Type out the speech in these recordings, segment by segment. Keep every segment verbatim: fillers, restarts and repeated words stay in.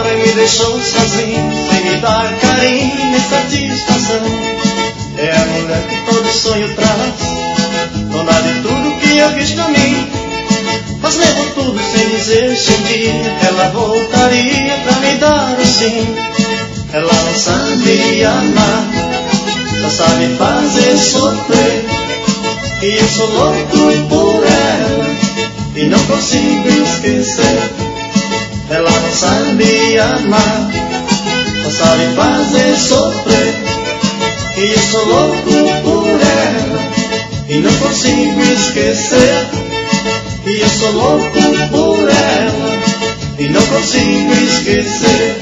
e me deixou sozinho, sem me dar carinho e satisfação. É a mulher que todo sonho traz, dona de tudo que eu quis pra mim. Mas levo tudo sem dizer se um dia ela voltaria pra me dar o sim. Ela não sabe amar, só sabe fazer sofrer. E eu sou louco por ela e não consigo esquecer. Ela não sabe amar, só sabe fazer sofrer. E eu sou louco por ela e não consigo esquecer. E eu sou louco por ela e não consigo esquecer.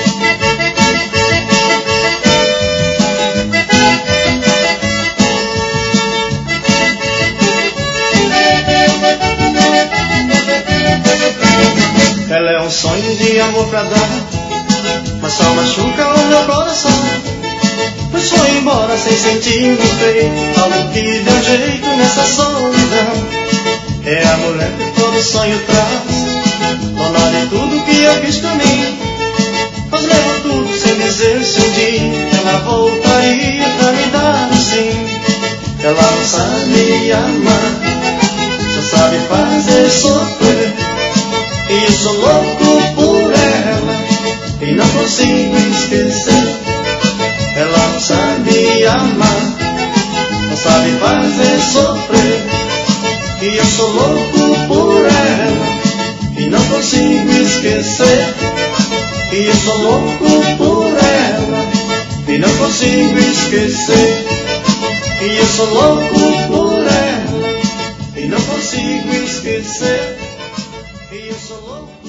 Ela é um sonho de amor pra dar, mas só machuca o meu coração. Pois foi embora sem sentir no peito algo que deu jeito nessa solidão. É a mulher que todo sonho traz, dona de tudo que eu quis pra mim. Mas levo tudo sem dizer se um dia ela voltaria pra me dar um sim. Ela não sabe amar, só sabe fazer sofrer. E eu sou louco por ela e não consigo esquecer. Ela não sabe amar, só sabe fazer sofrer. E eu sou louco por ela e não consigo esquecer. E eu sou louco por ela e não consigo esquecer. E eu sou louco por ela e não consigo esquecer. E eu sou louco.